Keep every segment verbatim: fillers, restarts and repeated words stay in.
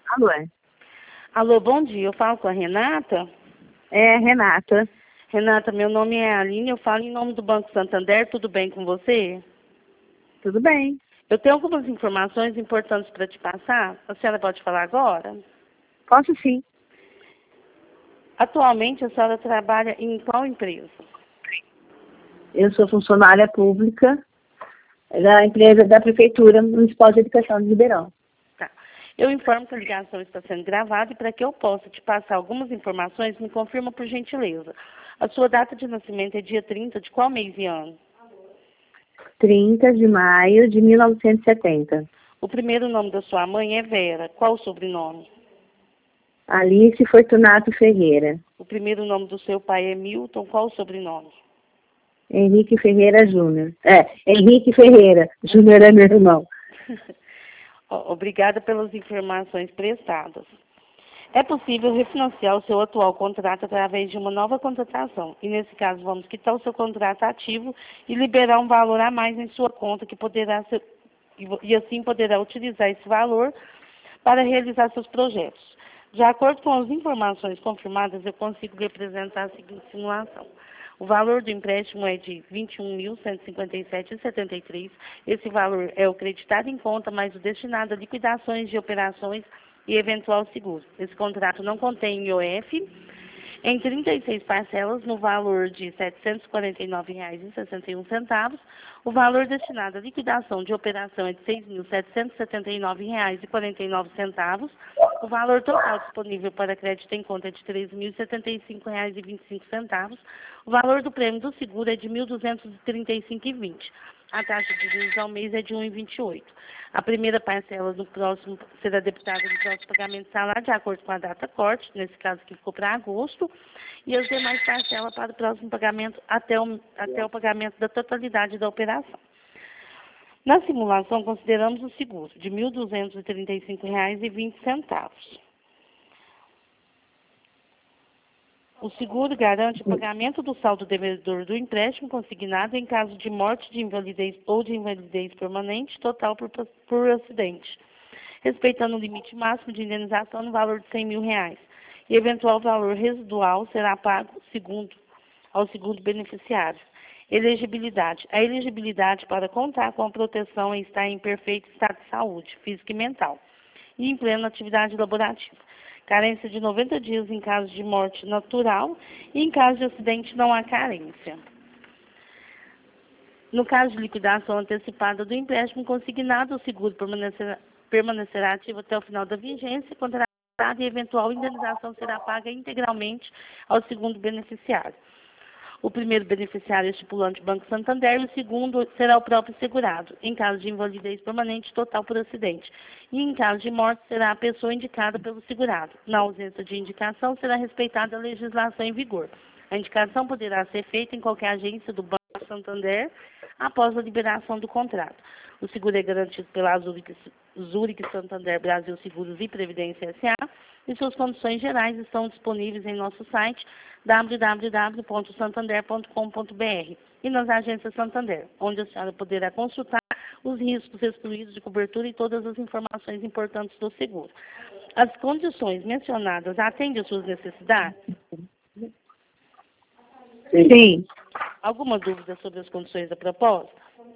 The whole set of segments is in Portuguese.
Alô? é? Alô, bom dia. Eu falo com a Renata. É, Renata. Renata, meu nome é Aline, eu falo em nome do Banco Santander. Tudo bem com você? Tudo bem. Eu tenho algumas informações importantes para te passar. A senhora pode falar agora? Posso sim. Atualmente, a senhora trabalha em qual empresa? Eu sou funcionária pública da empresa da Prefeitura Municipal de Educação de Ribeirão. Tá. Eu informo que a ligação está sendo gravada e para que eu possa te passar algumas informações, me confirma por gentileza. A sua data de nascimento é dia trinta de qual mês e ano? trinta de maio de mil novecentos e setenta. O primeiro nome da sua mãe é Vera. Qual o sobrenome? Alice Fortunato Ferreira. O primeiro nome do seu pai é Milton. Qual o sobrenome? Henrique Ferreira Júnior. É, Henrique Ferreira. Júnior é meu irmão. Obrigada pelas informações prestadas. É possível refinanciar o seu atual contrato através de uma nova contratação. E, nesse caso, vamos quitar o seu contrato ativo e liberar um valor a mais em sua conta, que poderá ser, e assim poderá utilizar esse valor para realizar seus projetos. De acordo com as informações confirmadas, eu consigo lhe apresentar a seguinte simulação. O valor do empréstimo é de vinte e um mil cento e cinquenta e sete vírgula setenta e três. Esse valor é o creditado em conta, mais o destinado a liquidações de operações e eventual seguro. Esse contrato não contém I O F, em trinta e seis parcelas, no valor de setecentos e quarenta e nove reais e sessenta e um centavos. O valor destinado à liquidação de operação é de seis mil setecentos e setenta e nove reais e quarenta e nove centavos. O valor total disponível para crédito em conta é de treze mil e setenta e cinco reais e vinte e cinco centavos. O valor do prêmio do seguro é de mil duzentos e trinta e cinco reais e vinte centavos. A taxa de juros ao mês é de um vírgula vinte e oito. A primeira parcela no próximo será debitada no próximo pagamento de salário, de acordo com a data corte, nesse caso que ficou para agosto, e as demais parcelas para o próximo pagamento até o, até o pagamento da totalidade da operação. Na simulação, consideramos o seguro de mil duzentos e trinta e cinco reais e vinte centavos. O seguro garante o pagamento do saldo devedor do empréstimo consignado em caso de morte, de invalidez ou de invalidez permanente total por, por acidente, respeitando o limite máximo de indenização no valor de cem mil reais. E eventual valor residual será pago segundo, ao segundo beneficiário. Elegibilidade. A elegibilidade para contar com a proteção é estar em perfeito estado de saúde, física e mental, e em plena atividade laborativa. Carência de noventa dias em caso de morte natural e em caso de acidente não há carência. No caso de liquidação antecipada do empréstimo consignado, o seguro permanecerá, permanecerá ativo até o final da vigência, contratada e eventual indenização será paga integralmente ao segundo beneficiário. O primeiro beneficiário é estipulante Banco Santander e o segundo será o próprio segurado, em caso de invalidez permanente total por acidente. E em caso de morte, será a pessoa indicada pelo segurado. Na ausência de indicação, será respeitada a legislação em vigor. A indicação poderá ser feita em qualquer agência do Banco Santander após a liberação do contrato. O seguro é garantido pela Zurich, Zurich Santander Brasil Seguros e Previdência S A e suas condições gerais estão disponíveis em nosso site w w w ponto santander ponto com ponto b r e nas agências Santander, onde a senhora poderá consultar os riscos excluídos de cobertura e todas as informações importantes do seguro. As condições mencionadas atendem às suas necessidades? Sim. Alguma dúvida sobre as condições da proposta?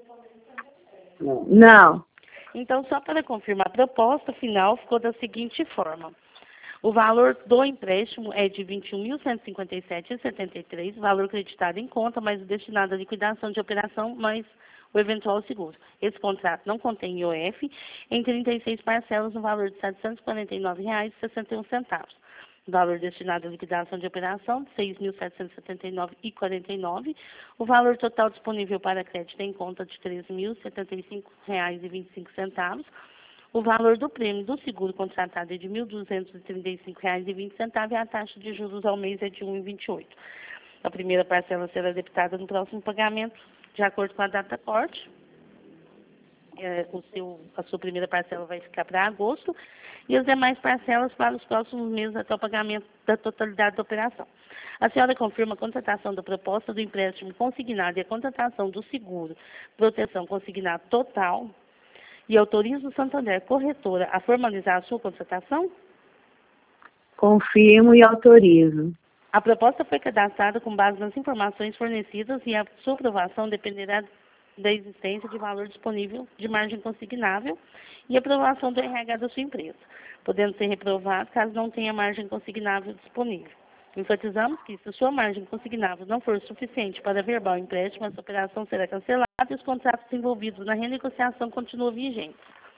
Não. Então, só para confirmar, a proposta final ficou da seguinte forma. O valor do empréstimo é de vinte e um mil cento e cinquenta e sete reais e setenta e três centavos, valor creditado em conta, mais o destinado à liquidação de operação, mais o eventual seguro. Esse contrato não contém I O F, em trinta e seis parcelas, no valor de setecentos e quarenta e nove reais e sessenta e um centavos. O valor destinado à liquidação de operação, seis mil setecentos e setenta e nove reais e quarenta e nove centavos. O valor total disponível para crédito em conta de treze mil setenta e cinco reais e vinte e cinco centavos. O valor do prêmio do seguro contratado é de mil duzentos e trinta e cinco reais e vinte centavos e a taxa de juros ao mês é de um vírgula vinte e oito. A primeira parcela será debitada no próximo pagamento, de acordo com a data corte. É, o seu, a sua primeira parcela vai ficar para agosto e as demais parcelas para os próximos meses até o pagamento da totalidade da operação. A senhora confirma a contratação da proposta do empréstimo consignado e a contratação do seguro proteção consignado total e autoriza o Santander Corretora a formalizar a sua contratação? Confirmo e autorizo. A proposta foi cadastrada com base nas informações fornecidas e a sua aprovação dependerá da existência de valor disponível de margem consignável e aprovação do R H da sua empresa, podendo ser reprovado caso não tenha margem consignável disponível. Enfatizamos que, se a sua margem consignável não for suficiente para averbar o empréstimo, essa operação será cancelada e os contratos envolvidos na renegociação continuam vigentes.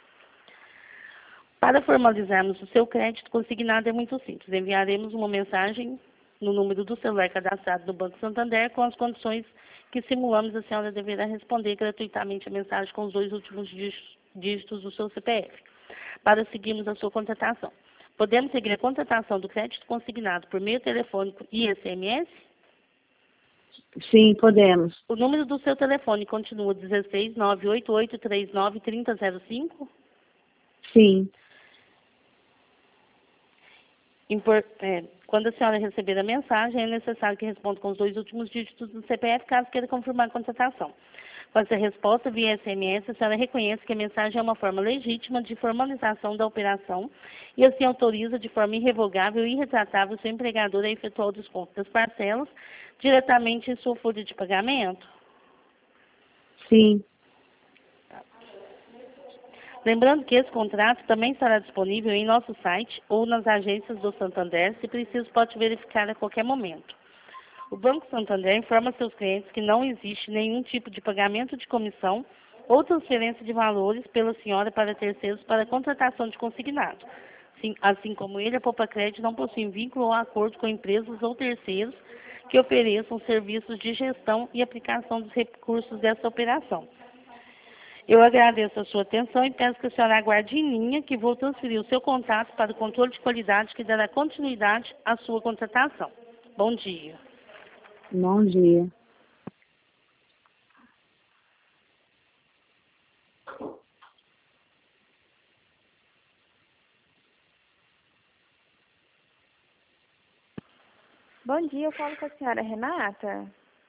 Para formalizarmos o seu crédito consignado é muito simples. Enviaremos uma mensagem no número do celular cadastrado no Banco Santander com as condições que simulamos. A senhora deverá responder gratuitamente a mensagem com os dois últimos dígitos do seu C P F, para seguirmos a sua contratação. Podemos seguir a contratação do crédito consignado por meio telefônico e S M S? Sim, podemos. O número do seu telefone continua dezesseis, nove oito oito, três nove, três zero zero cinco? Sim. Impor, é, quando a senhora receber a mensagem, é necessário que responda com os dois últimos dígitos do C P F, caso queira confirmar a contratação. Com essa resposta via S M S, a senhora reconhece que a mensagem é uma forma legítima de formalização da operação e assim autoriza de forma irrevogável e irretratável o seu empregador a efetuar o desconto das parcelas diretamente em sua folha de pagamento? Sim. Lembrando que esse contrato também estará disponível em nosso site ou nas agências do Santander, se preciso pode verificar a qualquer momento. O Banco Santander informa seus clientes que não existe nenhum tipo de pagamento de comissão ou transferência de valores pela senhora para terceiros para contratação de consignado. Sim, assim como ele, a Poupa Crédito não possui vínculo ou acordo com empresas ou terceiros que ofereçam serviços de gestão e aplicação dos recursos dessa operação. Eu agradeço a sua atenção e peço que a senhora aguarde em linha, que vou transferir o seu contato para o controle de qualidade que dará continuidade à sua contratação. Bom dia. Bom dia. Bom dia, eu falo com a senhora Renata.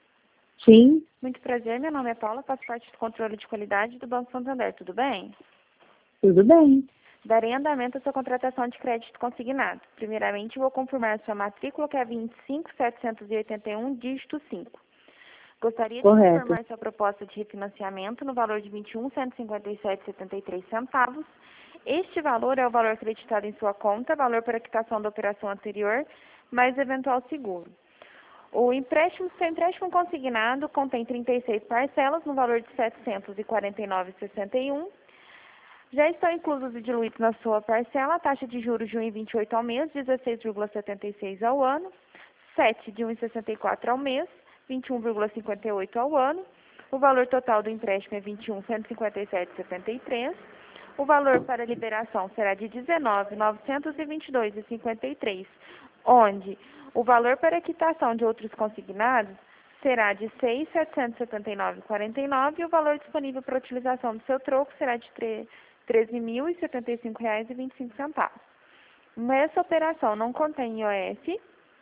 Sim. Muito prazer, meu nome é Paula, faço parte do controle de qualidade do Banco Santander, tudo bem? Tudo bem. Darei andamento à sua contratação de crédito consignado. Primeiramente, vou confirmar a sua matrícula, que é vinte e cinco, setecentos e oitenta e um, dígito cinco. Gostaria Correto. de confirmar sua proposta de refinanciamento no valor de vinte e um, cento e cinquenta e sete, setenta e três centavos. Este valor é o valor acreditado em sua conta, valor para quitação da operação anterior, mais eventual seguro. O empréstimo, seu empréstimo consignado contém trinta e seis parcelas no valor de setecentos e quarenta e nove reais e sessenta e um centavos. Já estão inclusos e diluídos na sua parcela a taxa de juros de um vírgula vinte e oito ao mês, dezesseis vírgula setenta e seis ao ano, sete de um vírgula sessenta e quatro ao mês, vinte e um vírgula cinquenta e oito ao ano. O valor total do empréstimo é vinte e um, cento e cinquenta e sete vírgula setenta e três. O valor para liberação será de dezenove mil novecentos e vinte e dois reais e cinquenta e três, onde o valor para quitação de outros consignados será de seis mil setecentos e setenta e nove reais e quarenta e nove centavos e o valor disponível para utilização do seu troco será de treze mil e setenta e cinco reais e vinte e cinco centavos. Essa operação não contém I O F.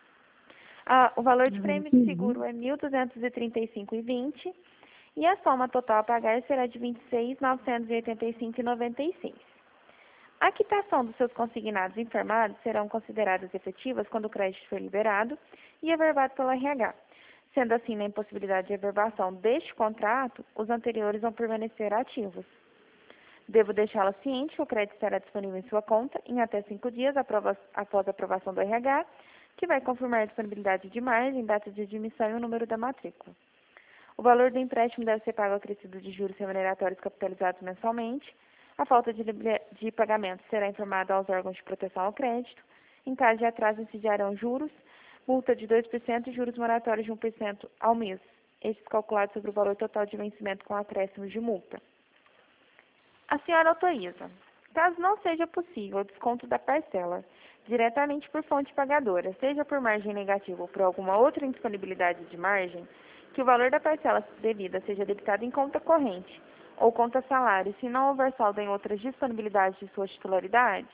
Ah, o valor de prêmio de seguro é mil duzentos e trinta e cinco reais e vinte centavos e a soma total a pagar será de vinte e seis mil novecentos e oitenta e cinco reais e noventa e seis centavos. A quitação dos seus consignados informados serão consideradas efetivas quando o crédito for liberado e averbado pelo R H. Sendo assim, na impossibilidade de averbação deste contrato, os anteriores vão permanecer ativos. Devo deixá-la ciente que o crédito estará disponível em sua conta em até cinco dias após a aprovação do R H, que vai confirmar a disponibilidade de margem, data de admissão e o número da matrícula. O valor do empréstimo deve ser pago acrescido de juros remuneratórios capitalizados mensalmente. A falta de, de pagamento será informada aos órgãos de proteção ao crédito. Em caso de atraso, incidirão juros, multa de dois por cento e juros moratórios de um por cento ao mês. Estes calculados sobre o valor total de vencimento com acréscimos de multa. A senhora autoriza, caso não seja possível o desconto da parcela diretamente por fonte pagadora, seja por margem negativa ou por alguma outra indisponibilidade de margem, que o valor da parcela devida seja debitado em conta corrente ou conta salário, se não houver saldo em outras disponibilidades de sua titularidade?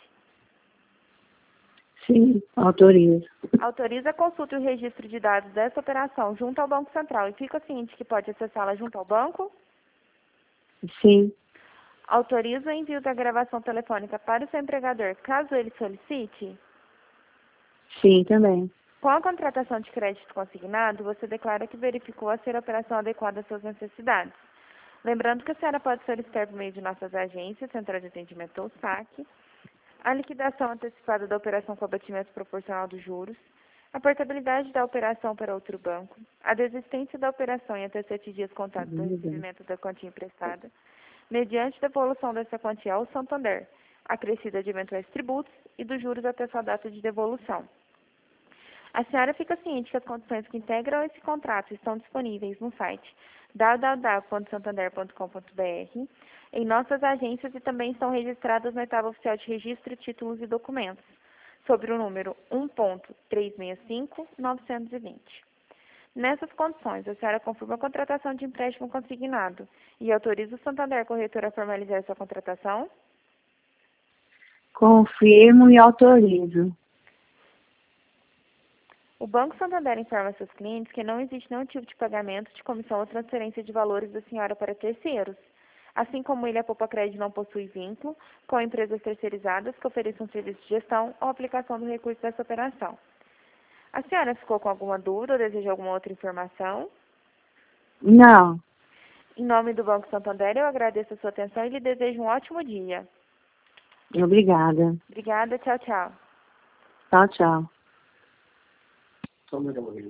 Sim, autorizo. Autoriza a consulta e o registro de dados dessa operação junto ao Banco Central e fica ciente que pode acessá-la junto ao banco? Sim. Autoriza o envio da gravação telefônica para o seu empregador, caso ele solicite? Sim, também. Com a contratação de crédito consignado, você declara que verificou a ser a operação adequada às suas necessidades. Lembrando que a senhora pode solicitar por meio de nossas agências, Central de Atendimento ou S A C, a liquidação antecipada da operação com abatimento proporcional dos juros, a portabilidade da operação para outro banco, a desistência da operação em até sete dias contados do recebimento da quantia emprestada, mediante devolução dessa quantia ao Santander, acrescida de eventuais tributos e dos juros até sua data de devolução. A senhora fica ciente que as condições que integram esse contrato estão disponíveis no site w w w ponto santander ponto com ponto b r, em nossas agências e também estão registradas na etapa oficial de registro, títulos e documentos, sobre o número um ponto trezentos e sessenta e cinco ponto novecentos e vinte. Nessas condições, a senhora confirma a contratação de empréstimo consignado e autoriza o Santander Corretora a formalizar sua contratação? Confirmo e autorizo. O Banco Santander informa seus clientes que não existe nenhum tipo de pagamento de comissão ou transferência de valores da senhora para terceiros. Assim como ele, a Poupa Crédito não possui vínculo com empresas terceirizadas que ofereçam serviço de gestão ou aplicação do recurso dessa operação. A senhora ficou com alguma dúvida ou deseja alguma outra informação? Não. Em nome do Banco Santander, eu agradeço a sua atenção e lhe desejo um ótimo dia. Obrigada. Obrigada, tchau, tchau. Tchau, tchau.